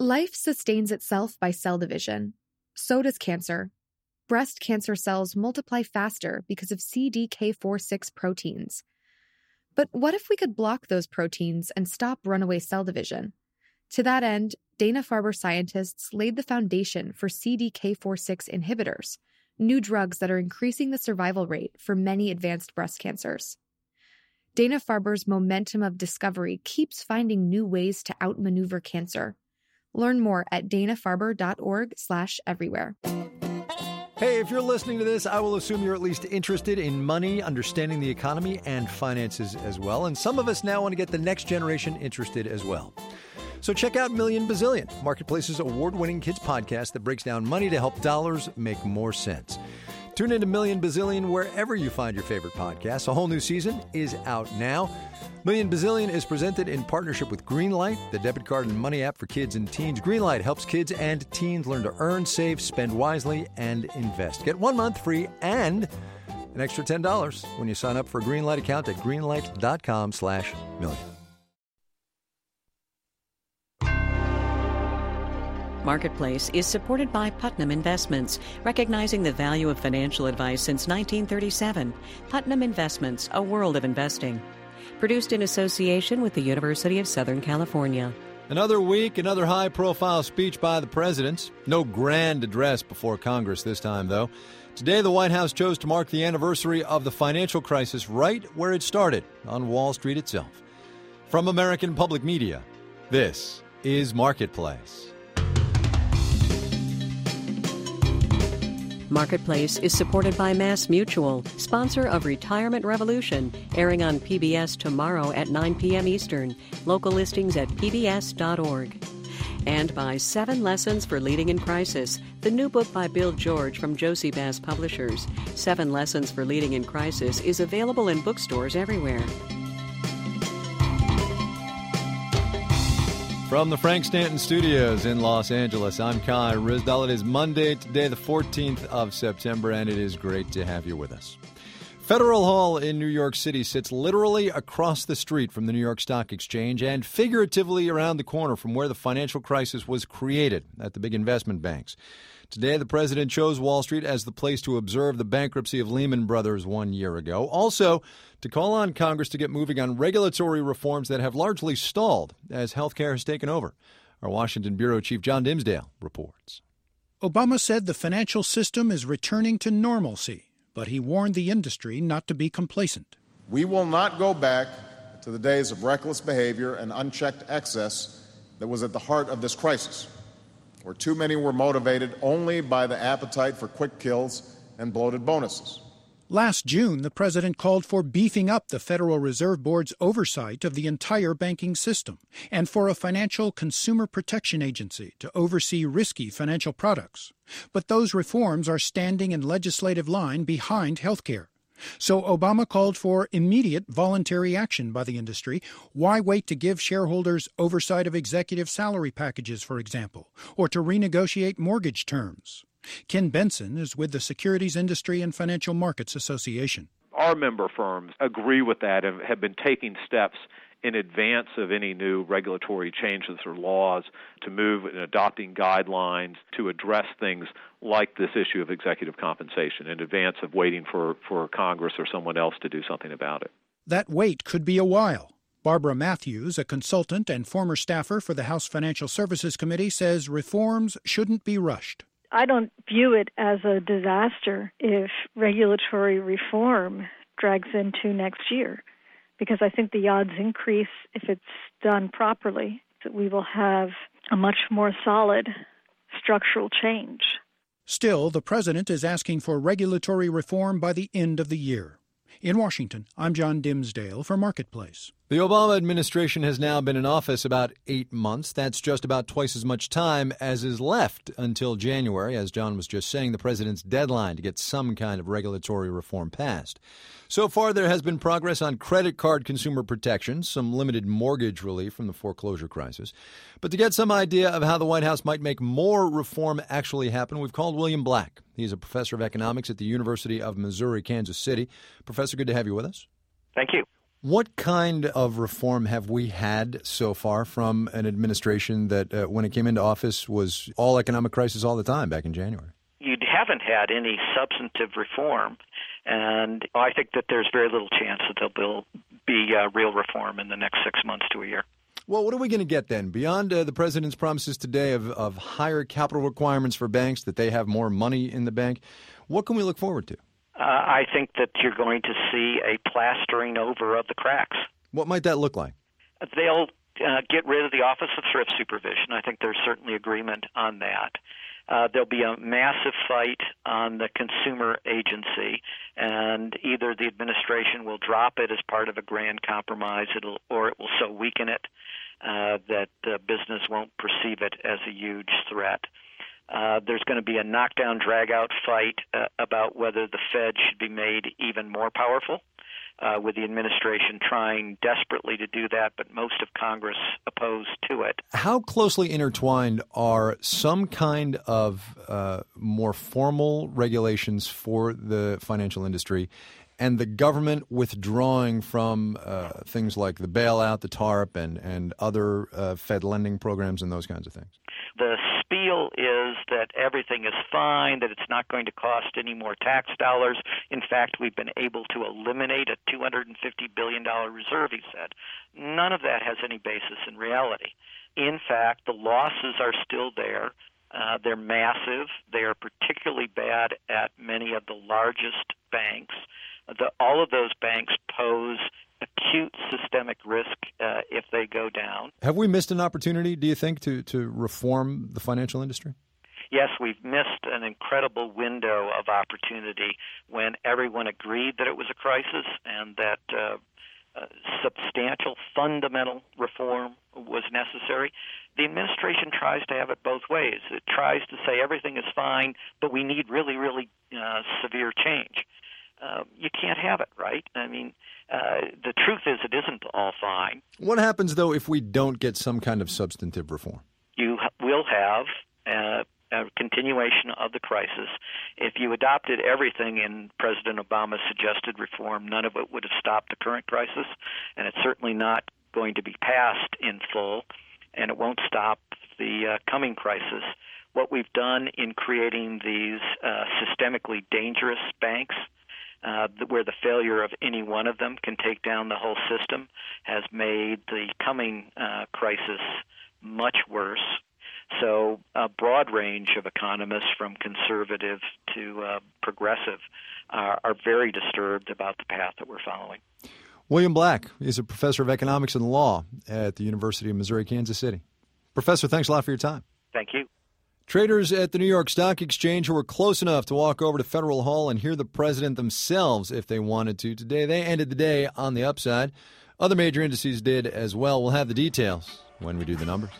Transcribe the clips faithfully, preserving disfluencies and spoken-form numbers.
Life sustains itself by cell division. So does cancer. Breast cancer cells multiply faster because of C D K four six proteins. But what if we could block those proteins and stop runaway cell division? To that end, Dana-Farber scientists laid the foundation for C D K four six inhibitors, new drugs that are increasing the survival rate for many advanced breast cancers. Dana-Farber's momentum of discovery keeps finding new ways to outmaneuver cancer. Learn more at dana-farber.org slash everywhere. Hey, if you're listening to this, I will assume you're at least interested in money, understanding the economy, and finances as well. And some of us now want to get the next generation interested as well. So check out Million Bazillion, Marketplace's award-winning kids podcast that breaks down money to help dollars make more sense. Tune into Million Bazillion wherever you find your favorite podcasts. A whole new season is out now. Million Bazillion is presented in partnership with Greenlight, the debit card and money app for kids and teens. Greenlight helps kids and teens learn to earn, save, spend wisely, and invest. Get one month free and an extra ten dollars when you sign up for a Greenlight account at greenlight.com slash million. Marketplace is supported by Putnam Investments, recognizing the value of financial advice since nineteen thirty-seven. Putnam Investments, a world of investing. Produced in association with the University of Southern California. Another week, another high-profile speech by the president. No grand address before Congress this time, though. Today, the White House chose to mark the anniversary of the financial crisis right where it started, on Wall Street itself. From American Public Media, this is Marketplace. Marketplace is supported by Mass Mutual, sponsor of Retirement Revolution, airing on P B S tomorrow at nine p.m. Eastern. Local listings at p b s dot org. And by Seven Lessons for Leading in Crisis, the new book by Bill George from Josie Bass Publishers. Seven Lessons for Leading in Crisis is available in bookstores everywhere. From the Frank Stanton Studios in Los Angeles, I'm Kai Ryssdal. It is Monday, today the fourteenth of September, and it is great to have you with us. Federal Hall in New York City sits literally across the street from the New York Stock Exchange and figuratively around the corner from where the financial crisis was created at the big investment banks. Today, the president chose Wall Street as the place to observe the bankruptcy of Lehman Brothers one year ago. Also, to call on Congress to get moving on regulatory reforms that have largely stalled as healthcare has taken over. Our Washington bureau chief John Dimsdale reports. Obama said the financial system is returning to normalcy, but he warned the industry not to be complacent. We will not go back to the days of reckless behavior and unchecked excess that was at the heart of this crisis, where too many were motivated only by the appetite for quick kills and bloated bonuses. Last June, the president called for beefing up the Federal Reserve Board's oversight of the entire banking system and for a financial consumer protection agency to oversee risky financial products. But those reforms are standing in legislative line behind health care. So Obama called for immediate voluntary action by the industry. Why wait to give shareholders oversight of executive salary packages, for example, or to renegotiate mortgage terms? Ken Benson is with the Securities Industry and Financial Markets Association. Our member firms agree with that and have been taking steps in advance of any new regulatory changes or laws to move in adopting guidelines to address things like this issue of executive compensation in advance of waiting for, for Congress or someone else to do something about it. That wait could be a while. Barbara Matthews, a consultant and former staffer for the House Financial Services Committee, says reforms shouldn't be rushed. I don't view it as a disaster if regulatory reform drags into next year, because I think the odds increase if it's done properly that we will have a much more solid structural change. Still, the president is asking for regulatory reform by the end of the year. In Washington, I'm John Dimsdale for Marketplace. The Obama administration has now been in office about eight months. That's just about twice as much time as is left until January, as John was just saying, the president's deadline to get some kind of regulatory reform passed. So far, there has been progress on credit card consumer protections, some limited mortgage relief from the foreclosure crisis. But to get some idea of how the White House might make more reform actually happen, we've called William Black. He's a professor of economics at the University of Missouri, Kansas City. Professor, good to have you with us. Thank you. What kind of reform have we had so far from an administration that, uh, when it came into office, was all economic crisis all the time back in January? You haven't had any substantive reform, and I think that there's very little chance that there'll be uh, real reform in the next six months to a year. Well, what are we going to get then? Beyond uh, the president's promises today of, of higher capital requirements for banks, that they have more money in the bank, what can we look forward to? Uh, I think that you're going to see a plastering over of the cracks. What might that look like? They'll uh, get rid of the Office of Thrift Supervision. I think there's certainly agreement on that. Uh, there'll be a massive fight on the consumer agency, and either the administration will drop it as part of a grand compromise, it'll, or it will so weaken it uh, that uh, business won't perceive it as a huge threat. Uh, there's going to be a knockdown, drag-out fight uh, about whether the Fed should be made even more powerful, uh, with the administration trying desperately to do that, but most of Congress opposed to it. How closely intertwined are some kind of uh, more formal regulations for the financial industry and the government withdrawing from uh, things like the bailout, the TARP, and, and other uh, Fed lending programs and those kinds of things? The spiel is that everything is fine, that it's not going to cost any more tax dollars. In fact, we've been able to eliminate a two hundred fifty billion dollars reserve, he said. None of that has any basis in reality. In fact, the losses are still there. Uh, they're massive. They are particularly bad at many of the largest banks. The, all of those banks pose acute systemic risk uh, if they go down. Have we missed an opportunity, do you think, to, to reform the financial industry? Yes, we've missed an incredible window of opportunity when everyone agreed that it was a crisis and that uh, uh, substantial fundamental reform was necessary. The administration tries to have it both ways. It tries to say everything is fine, but we need really, really uh, severe change. Uh, you can't have it, right? I mean, uh, the truth is it isn't all fine. What happens, though, if we don't get some kind of substantive reform? You ha- will have uh, a continuation of the crisis. If you adopted everything in President Obama's suggested reform, none of it would have stopped the current crisis, and it's certainly not going to be passed in full, and it won't stop the uh, coming crisis. What we've done in creating these uh, systemically dangerous banks, Uh, where the failure of any one of them can take down the whole system, has made the coming uh, crisis much worse. So a broad range of economists, from conservative to uh, progressive, are, are very disturbed about the path that we're following. William Black is a professor of economics and law at the University of Missouri, Kansas City. Professor, thanks a lot for your time. Thank you. Traders at the New York Stock Exchange who were close enough to walk over to Federal Hall and hear the president themselves if they wanted to today, they ended the day on the upside. Other major indices did as well. We'll have the details when we do the numbers.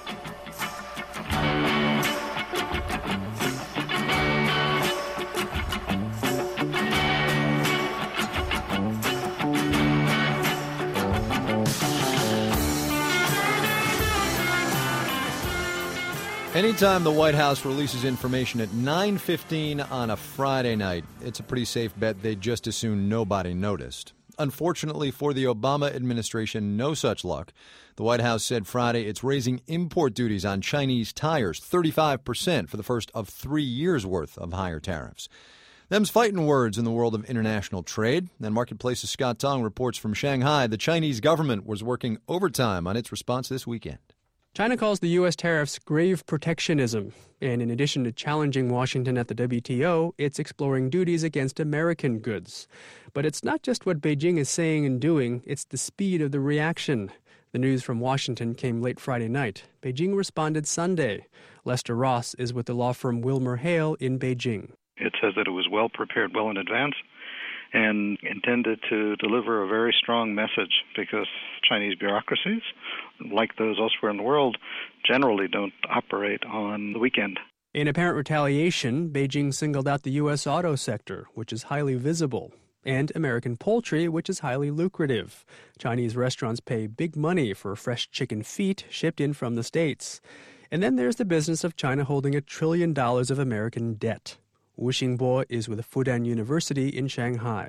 Anytime the White House releases information at nine fifteen on a Friday night, it's a pretty safe bet they'd just as soon nobody noticed. Unfortunately for the Obama administration, no such luck. The White House said Friday it's raising import duties on Chinese tires, thirty-five percent for the first of three years' worth of higher tariffs. Them's fighting words in the world of international trade. And Marketplace's Scott Tong reports from Shanghai the Chinese government was working overtime on its response this weekend. China calls the U S tariffs grave protectionism, and in addition to challenging Washington at the W T O, it's exploring duties against American goods. But it's not just what Beijing is saying and doing, it's the speed of the reaction. The news from Washington came late Friday night. Beijing responded Sunday. Lester Ross is with the law firm Wilmer Hale in Beijing. It says that it was well prepared well in advance and intended to deliver a very strong message, because Chinese bureaucracies, like those elsewhere in the world, generally don't operate on the weekend. In apparent retaliation, Beijing singled out the U S auto sector, which is highly visible, and American poultry, which is highly lucrative. Chinese restaurants pay big money for fresh chicken feet shipped in from the States. And then there's the business of China holding a trillion dollars of American debt. Wu Xingbo is with Fudan University in Shanghai.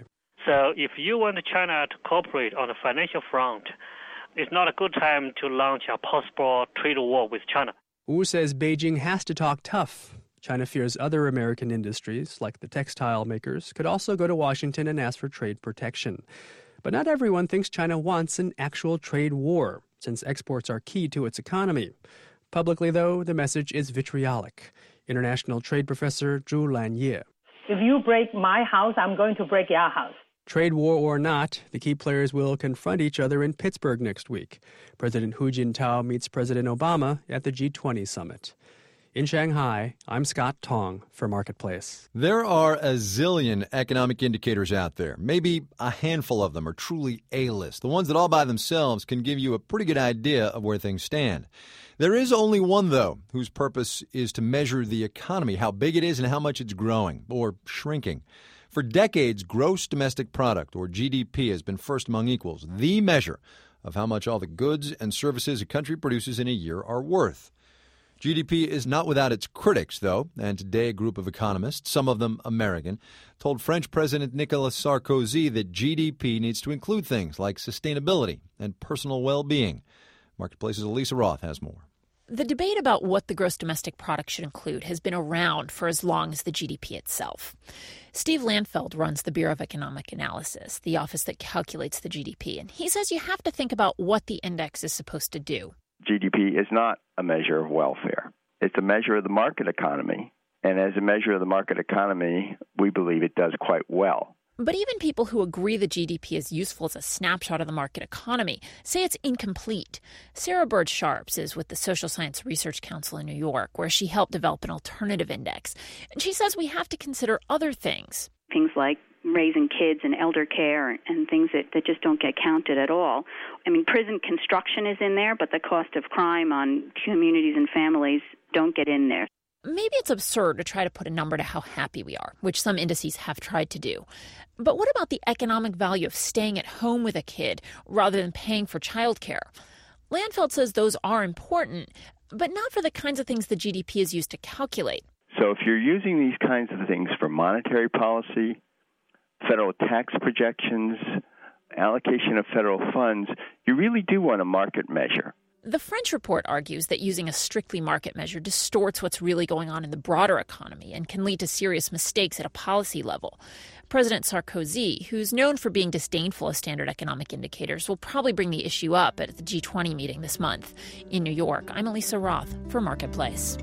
So if you want China to cooperate on the financial front, it's not a good time to launch a possible trade war with China. Wu says Beijing has to talk tough. China fears other American industries, like the textile makers, could also go to Washington and ask for trade protection. But not everyone thinks China wants an actual trade war, since exports are key to its economy. Publicly, though, the message is vitriolic. International trade professor Zhu Lanye. If you break my house, I'm going to break your house. Trade war or not, the key players will confront each other in Pittsburgh next week. President Hu Jintao meets President Obama at the G twenty summit. In Shanghai, I'm Scott Tong for Marketplace. There are a zillion economic indicators out there. Maybe a handful of them are truly A-list. The ones that all by themselves can give you a pretty good idea of where things stand. There is only one, though, whose purpose is to measure the economy, how big it is and how much it's growing or shrinking. For decades, gross domestic product, or G D P, has been first among equals, the measure of how much all the goods and services a country produces in a year are worth. G D P is not without its critics, though, and today a group of economists, some of them American, told French President Nicolas Sarkozy that G D P needs to include things like sustainability and personal well-being. Marketplace's Elisa Roth has more. The debate about what the gross domestic product should include has been around for as long as the G D P itself. Steve Landfeld runs the Bureau of Economic Analysis, the office that calculates the G D P, and he says you have to think about what the index is supposed to do. G D P is not a measure of welfare. It's a measure of the market economy. And as a measure of the market economy, we believe it does quite well. But even people who agree the G D P is useful as a snapshot of the market economy say it's incomplete. Sarah Bird Sharps is with the Social Science Research Council in New York, where she helped develop an alternative index. And she says we have to consider other things. Things like raising kids and elder care and things that, that just don't get counted at all. I mean, prison construction is in there, but the cost of crime on communities and families don't get in there. Maybe it's absurd to try to put a number to how happy we are, which some indices have tried to do. But what about the economic value of staying at home with a kid rather than paying for childcare? Landfeld says those are important, but not for the kinds of things the G D P is used to calculate. So if you're using these kinds of things for monetary policy, federal tax projections, allocation of federal funds, you really do want a market measure. The French report argues that using a strictly market measure distorts what's really going on in the broader economy and can lead to serious mistakes at a policy level. President Sarkozy, who's known for being disdainful of standard economic indicators, will probably bring the issue up at the G twenty meeting this month. In New York, I'm Elisa Roth for Marketplace.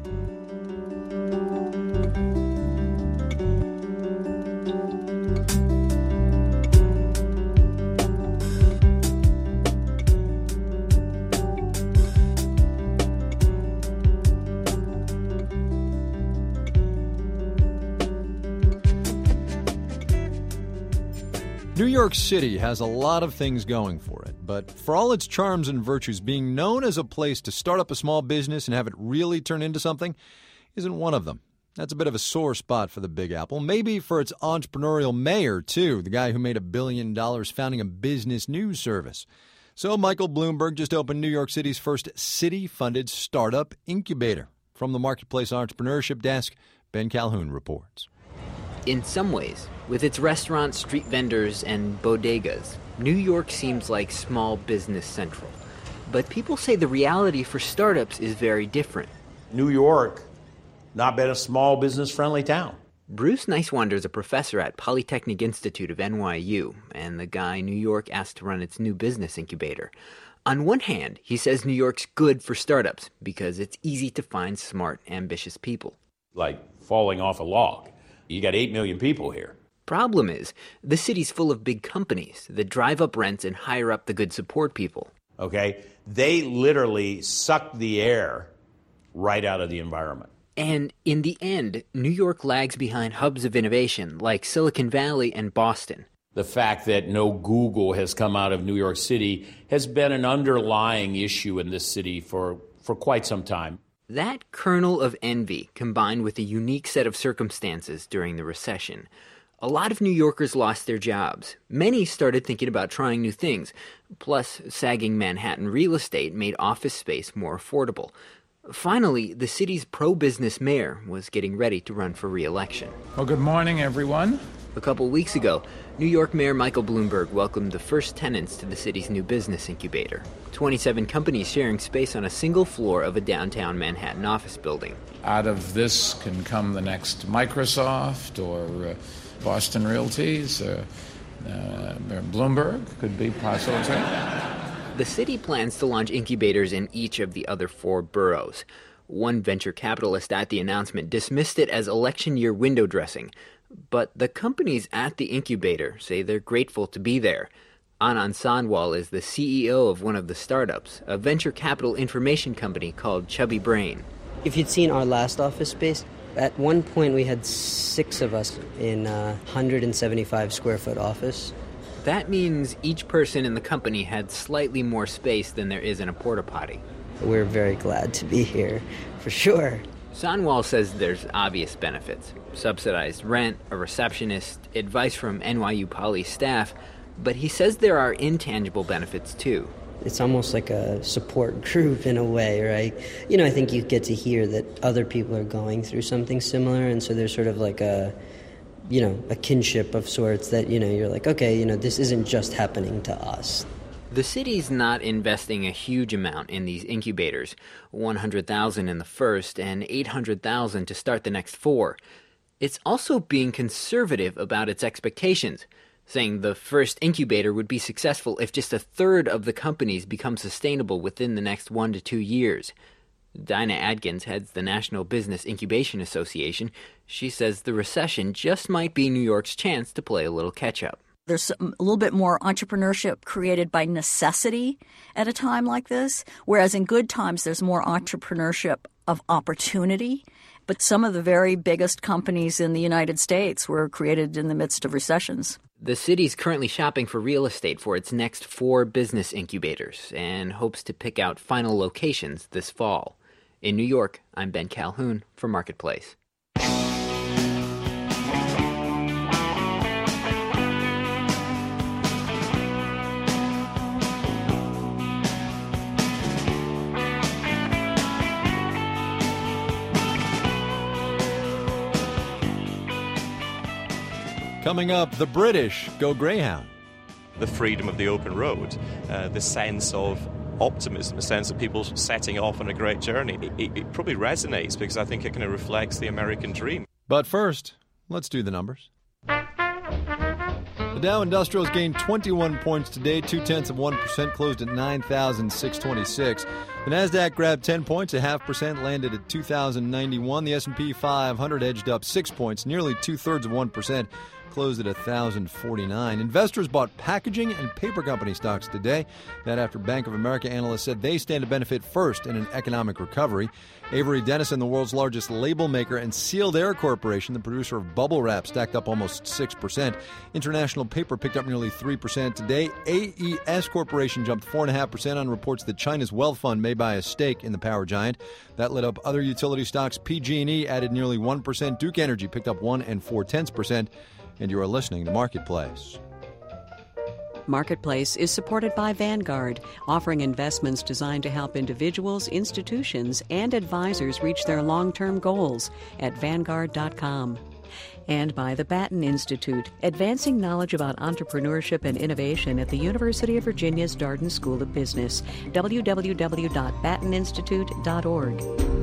New York City has a lot of things going for it, but for all its charms and virtues, being known as a place to start up a small business and have it really turn into something isn't one of them. That's a bit of a sore spot for the Big Apple, maybe for its entrepreneurial mayor, too, the guy who made a billion dollars founding a business news service. So Michael Bloomberg just opened New York City's first city-funded startup incubator. From the Marketplace Entrepreneurship Desk, Ben Calhoun reports. In some ways, with its restaurants, street vendors, and bodegas, New York seems like small business central. But people say the reality for startups is very different. New York, not been a small business-friendly town. Bruce Nicewander is a professor at Polytechnic Institute of N Y U, and the guy New York asked to run its new business incubator. On one hand, he says New York's good for startups because it's easy to find smart, ambitious people. Like falling off a log. You got eight million people here. Problem is, the city's full of big companies that drive up rents and hire up the good support people. Okay? They literally suck the air right out of the environment. And in the end, New York lags behind hubs of innovation like Silicon Valley and Boston. The fact that no Google has come out of New York City has been an underlying issue in this city for, for quite some time. That kernel of envy combined with a unique set of circumstances during the recession. A lot of New Yorkers lost their jobs. Many started thinking about trying new things. Plus, sagging Manhattan real estate made office space more affordable. Finally, the city's pro-business mayor was getting ready to run for re-election. Well, good morning, everyone. A couple weeks ago, New York Mayor Michael Bloomberg welcomed the first tenants to the city's new business incubator. twenty-seven companies sharing space on a single floor of a downtown Manhattan office building. Out of this can come the next Microsoft or uh, Boston Realty's, uh, uh, Bloomberg could be possible. The city plans to launch incubators in each of the other four boroughs. One venture capitalist at the announcement dismissed it as election year window dressing. But the companies at the incubator say they're grateful to be there. Anand Sandwal is the C E O of one of the startups, a venture capital information company called Chubby Brain. If you'd seen our last office space, at one point we had six of us in a one hundred seventy-five square foot office. That means each person in the company had slightly more space than there is in a porta potty. We're very glad to be here, for sure. Sanwal says there's obvious benefits. Subsidized rent, a receptionist, advice from N Y U Poly staff, but he says there are intangible benefits too. It's almost like a support group in a way, right? You know, I think you get to hear that other people are going through something similar, and so there's sort of like a, you know, a kinship of sorts that, you know, you're like, okay, you know, this isn't just happening to us. The city's not investing a huge amount in these incubators, one hundred thousand dollars in the first and eight hundred thousand dollars to start the next four. It's also being conservative about its expectations, saying the first incubator would be successful if just a third of the companies become sustainable within the next one to two years. Dinah Adkins heads the National Business Incubation Association. She says the recession just might be New York's chance to play a little catch-up. There's a little bit more entrepreneurship created by necessity at a time like this, whereas in good times there's more entrepreneurship of opportunity. But some of the very biggest companies in the United States were created in the midst of recessions. The city's currently shopping for real estate for its next four business incubators and hopes to pick out final locations this fall. In New York, I'm Ben Calhoun for Marketplace. Coming up, the British go Greyhound. The freedom of the open road, uh, the sense of optimism, the sense of people setting off on a great journey. It, it, it probably resonates because I think it kind of reflects the American dream. But first, let's do the numbers. The Dow Industrials gained twenty-one points today, two-tenths of one percent, closed at nine thousand six hundred twenty-six. The Nasdaq grabbed ten points, a half percent, landed at two thousand ninety-one. The S and P five hundred edged up six points, nearly two-thirds of one percent, closed at one thousand forty-nine. Investors bought packaging and paper company stocks today. That after Bank of America analysts said they stand to benefit first in an economic recovery. Avery Dennison, the world's largest label maker, and Sealed Air Corporation, the producer of bubble wrap, stacked up almost six percent. International Paper picked up nearly three percent today. A E S Corporation jumped four point five percent on reports that China's wealth fund may buy a stake in the power giant. That lit up other utility stocks. P G and E added nearly one percent. Duke Energy picked up one and four tenths percent. And you are listening to Marketplace. Marketplace is supported by Vanguard, offering investments designed to help individuals, institutions, and advisors reach their long-term goals at Vanguard dot com. And by the Batten Institute, advancing knowledge about entrepreneurship and innovation at the University of Virginia's Darden School of Business. w w w dot batten institute dot org.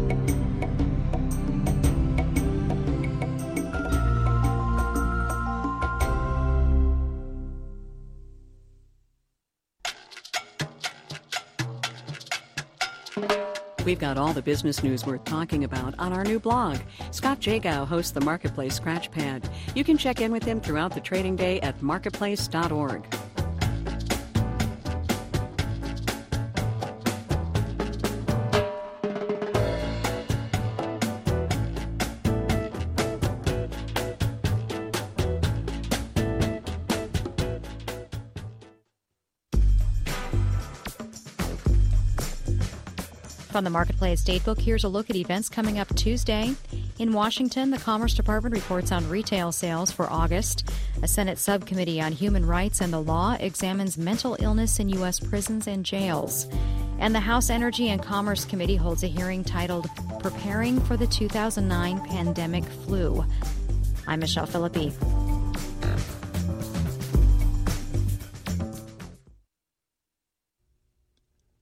We've got all the business news worth talking about on our new blog. Scott Jagow hosts the Marketplace Scratchpad. You can check in with him throughout the trading day at marketplace dot org. From the Marketplace Datebook, here's a look at events coming up Tuesday. In Washington, the Commerce Department reports on retail sales for August. A Senate subcommittee on human rights and the law examines mental illness in U S prisons and jails. And the House Energy and Commerce Committee holds a hearing titled Preparing for the two thousand nine Pandemic Flu. I'm Michelle Philippi.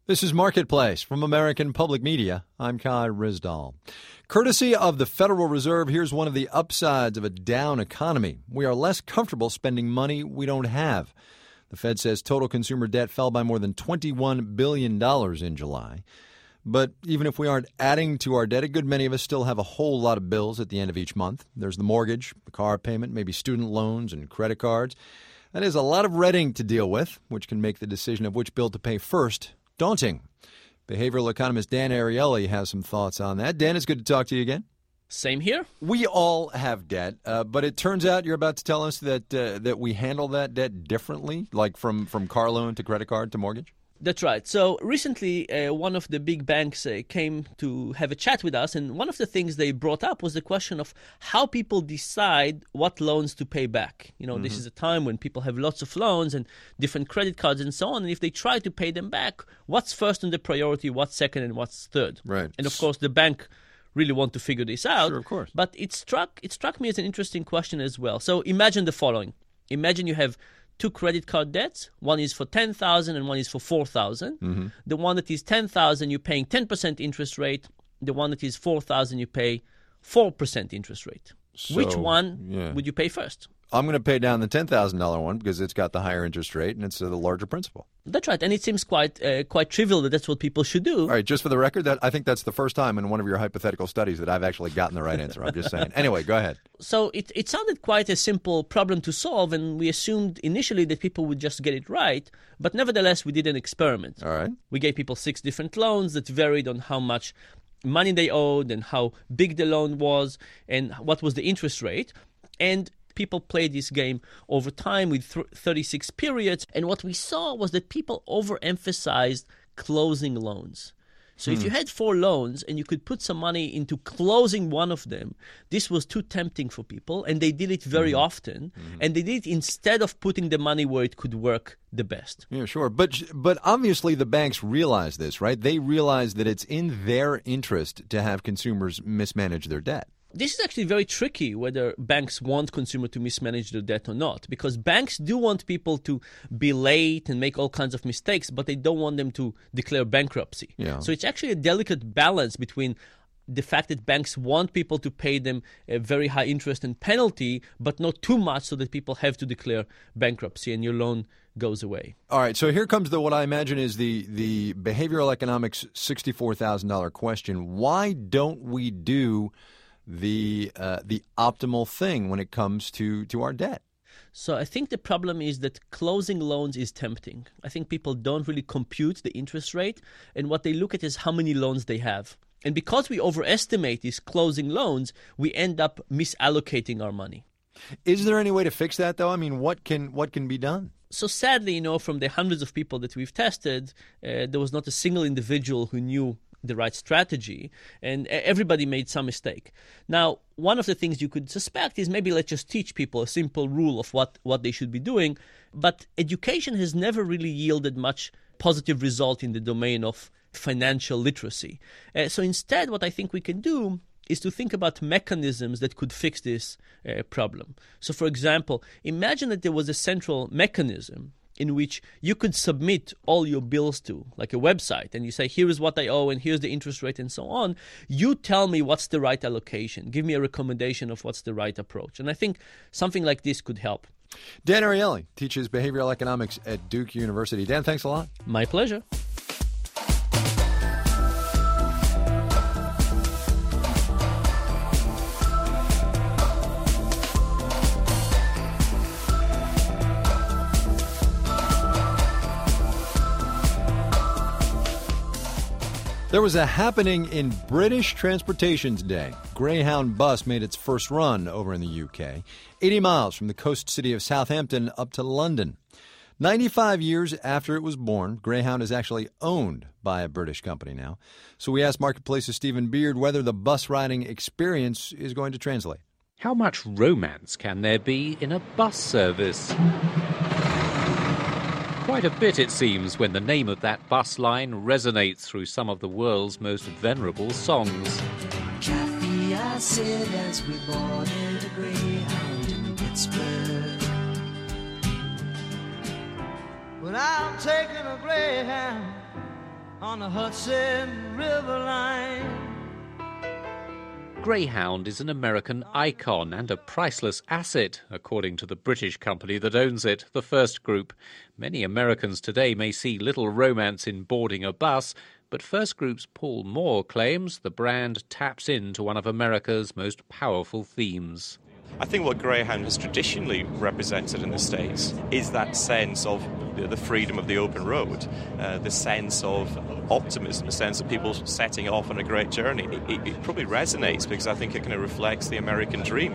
This is Marketplace from American Public Media. I'm Kai Rizdal. Courtesy of the Federal Reserve, here's one of the upsides of a down economy. We are less comfortable spending money we don't have. The Fed says total consumer debt fell by more than twenty-one billion dollars in July. But even if we aren't adding to our debt, a good many of us still have a whole lot of bills at the end of each month. There's the mortgage, the car payment, maybe student loans and credit cards. That is a lot of red ink to deal with, which can make the decision of which bill to pay first daunting. Behavioral economist Dan Ariely has some thoughts on that. Dan, it's good to talk to you again. Same here. We all have debt, uh, but it turns out you're about to tell us that uh, that we handle that debt differently, like from, from car loan to credit card to mortgage? That's right. So recently, uh, one of the big banks uh, came to have a chat with us, and one of the things they brought up was the question of how people decide what loans to pay back. You know, mm-hmm. This is a time when people have lots of loans and different credit cards and so on, and if they try to pay them back, what's first on the priority, what's second, and what's third? Right. And of course, the bank really want to figure this out. Sure, of course. But it struck it struck me as an interesting question as well. So imagine the following: imagine you have two credit card debts. One is for ten thousand dollars and one is for four thousand dollars. Mm-hmm. The one that is ten thousand dollars, you're paying ten percent interest rate. The one that is four thousand dollars, you pay four percent interest rate. So, Which one yeah. would you pay first? I'm going to pay down the ten thousand dollars one because it's got the higher interest rate and it's uh, the larger principal. That's right. And it seems quite uh, quite trivial that that's what people should do. All right. Just for the record, that I think that's the first time in one of your hypothetical studies that I've actually gotten the right answer. I'm just saying. Anyway, go ahead. So it, it sounded quite a simple problem to solve, and we assumed initially that people would just get it right. But nevertheless, we did an experiment. All right. We gave people six different loans that varied on how much money they owed and how big the loan was and what was the interest rate. And people played this game over time with th- thirty-six periods. And what we saw was that people overemphasized closing loans. So hmm. if you had four loans and you could put some money into closing one of them, this was too tempting for people. And they did it very mm-hmm. often. Mm-hmm. And they did it instead of putting the money where it could work the best. Yeah, sure. But but obviously the banks realize this, right? They realize that it's in their interest to have consumers mismanage their debt. This is actually very tricky, whether banks want consumer to mismanage their debt or not, because banks do want people to be late and make all kinds of mistakes, but they don't want them to declare bankruptcy. Yeah. So it's actually a delicate balance between the fact that banks want people to pay them a very high interest and penalty, but not too much so that people have to declare bankruptcy and your loan goes away. All right, so here comes the what I imagine is the, the behavioral economics sixty-four thousand dollars question. Why don't we do the uh, the optimal thing when it comes to, to our debt? So I think the problem is that closing loans is tempting. I think people don't really compute the interest rate, and what they look at is how many loans they have. And because we overestimate these closing loans, we end up misallocating our money. Is there any way to fix that, though? I mean, what can what can be done? So sadly, you know, from the hundreds of people that we've tested, uh, there was not a single individual who knew the right strategy, and everybody made some mistake. Now, one of the things you could suspect is maybe let's just teach people a simple rule of what, what they should be doing, but education has never really yielded much positive result in the domain of financial literacy. Uh, so instead, what I think we can do is to think about mechanisms that could fix this uh, problem. So for example, imagine that there was a central mechanism in which you could submit all your bills to, like a website, and you say, here is what I owe, and here's the interest rate, and so on. You tell me what's the right allocation. Give me a recommendation of what's the right approach. And I think something like this could help. Dan Ariely teaches behavioral economics at Duke University. Dan, thanks a lot. My pleasure. There was a happening in British transportation today. Greyhound bus made its first run over in the U K, eighty miles from the coast city of Southampton up to London. ninety-five years after it was born, Greyhound is actually owned by a British company now. So we asked Marketplace's Stephen Beard whether the bus riding experience is going to translate. How much romance can there be in a bus service? Quite a bit, it seems, when the name of that bus line resonates through some of the world's most venerable songs. Kathy, I said as we boarded a Greyhound in Pittsburgh. Well, I'm taking a Greyhound on the Hudson River line. Greyhound is an American icon and a priceless asset, according to the British company that owns it, the First Group. Many Americans today may see little romance in boarding a bus, but First Group's Paul Moore claims the brand taps into one of America's most powerful themes. I think what Greyhound has traditionally represented in the States is that sense of you know, the freedom of the open road, uh, the sense of optimism, the sense of people setting off on a great journey. It, it, it probably resonates because I think it kind of reflects the American dream.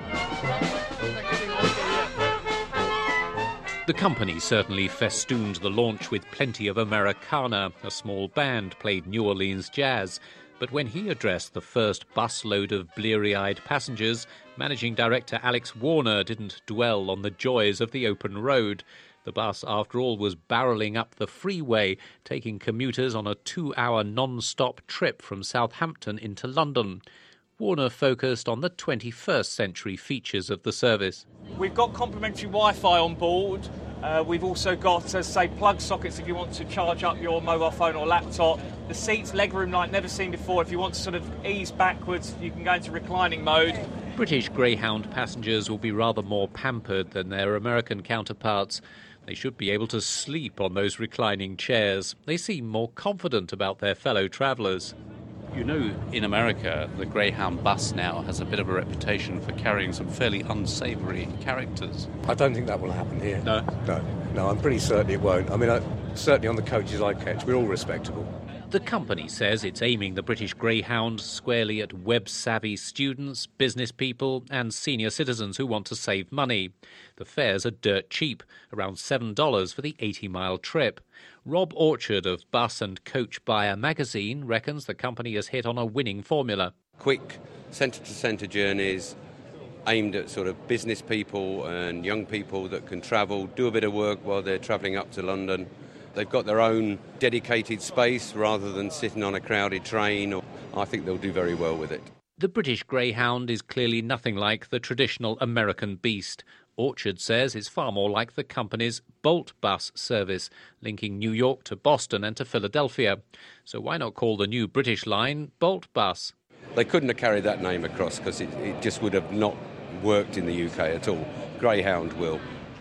The company certainly festooned the launch with plenty of Americana. A small band played New Orleans jazz. But when he addressed the first busload of bleary-eyed passengers, managing director Alex Warner didn't dwell on the joys of the open road. The bus, after all, was barrelling up the freeway, taking commuters on a two-hour non-stop trip from Southampton into London. Warner focused on the twenty-first century features of the service. We've got complimentary Wi-Fi on board. Uh, we've also got, as say, plug sockets if you want to charge up your mobile phone or laptop. The seats, legroom like never seen before. If you want to sort of ease backwards, you can go into reclining mode. British Greyhound passengers will be rather more pampered than their American counterparts. They should be able to sleep on those reclining chairs. They seem more confident about their fellow travellers. You know, in America, the Greyhound bus now has a bit of a reputation for carrying some fairly unsavoury characters. I don't think that will happen here. No? No, no, I'm pretty certain it won't. I mean, I, certainly on the coaches I catch, we're all respectable. The company says it's aiming the British Greyhound squarely at web-savvy students, business people and senior citizens who want to save money. The fares are dirt cheap, around seven dollars for the eighty-mile trip. Rob Orchard of Bus and Coach Buyer magazine reckons the company has hit on a winning formula. Quick, centre-to-centre journeys aimed at sort of business people and young people that can travel, do a bit of work while they're travelling up to London. They've got their own dedicated space rather than sitting on a crowded train. Or I think they'll do very well with it. The British Greyhound is clearly nothing like the traditional American beast. Orchard says it's far more like the company's Bolt bus service, linking New York to Boston and to Philadelphia. So why not call the new British line Bolt Bus? They couldn't have carried that name across because it, it just would have not worked in the U K at all. Greyhound will.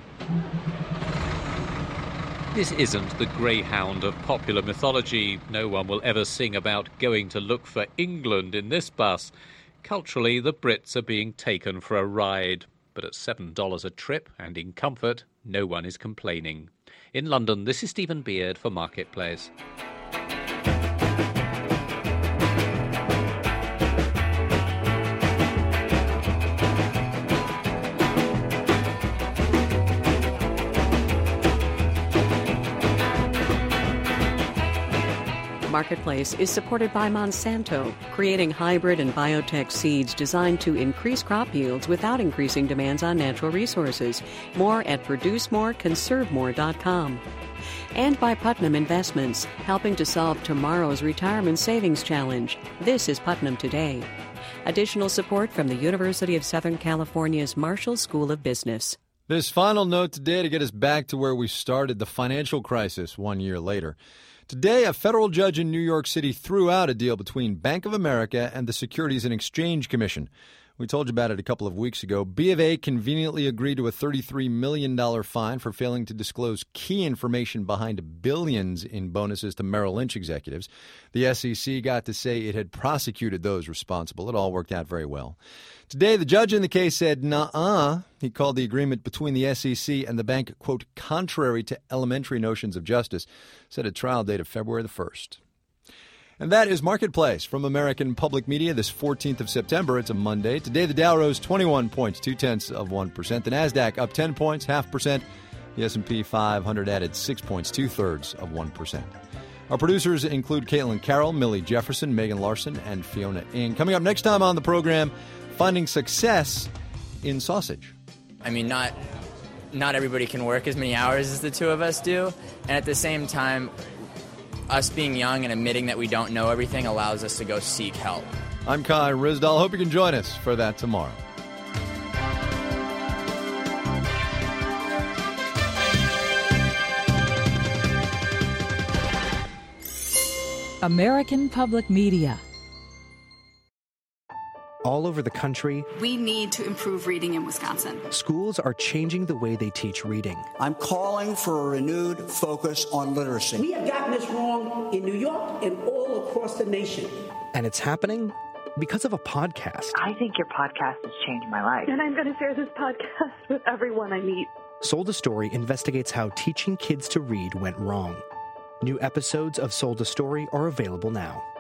This isn't the Greyhound of popular mythology. No one will ever sing about going to look for England in this bus. Culturally, the Brits are being taken for a ride. But at seven dollars a trip and in comfort, no one is complaining. In London, this is Stephen Beard for Marketplace. Marketplace is supported by Monsanto, creating hybrid and biotech seeds designed to increase crop yields without increasing demands on natural resources. More at produce more conserve more dot com. And by Putnam Investments, helping to solve tomorrow's retirement savings challenge. This is Putnam Today. Additional support from the University of Southern California's Marshall School of Business. This final note today to get us back to where we started, the financial crisis one year later. Today, a federal judge in New York City threw out a deal between Bank of America and the Securities and Exchange Commission. We told you about it a couple of weeks ago. B of A conveniently agreed to a thirty-three million dollars fine for failing to disclose key information behind billions in bonuses to Merrill Lynch executives. The S E C got to say it had prosecuted those responsible. It all worked out very well. Today, the judge in the case said, nuh-uh. He called the agreement between the S E C and the bank, quote, contrary to elementary notions of justice, set a trial date of February the first. And that is Marketplace from American Public Media this fourteenth of September. It's a Monday. Today, the Dow rose twenty-one points, two-tenths of one percent. The NASDAQ up ten points, half percent. The S and P five hundred added six points, two-thirds of one percent. Our producers include Caitlin Carroll, Millie Jefferson, Megan Larson, and Fiona Ng. Coming up next time on the program, finding success in sausage. I mean, not not everybody can work as many hours as the two of us do. And at the same time, us being young and admitting that we don't know everything allows us to go seek help. I'm Kai Rizdal. Hope you can join us for that tomorrow. American Public Media. All over the country, we need to improve reading in Wisconsin. Schools are changing the way they teach reading. I'm calling for a renewed focus on literacy. We have gotten this wrong in New York and all across the nation. And it's happening because of a podcast. I think your podcast has changed my life. And I'm going to share this podcast with everyone I meet. Sold a Story investigates how teaching kids to read went wrong. New episodes of Sold a Story are available now.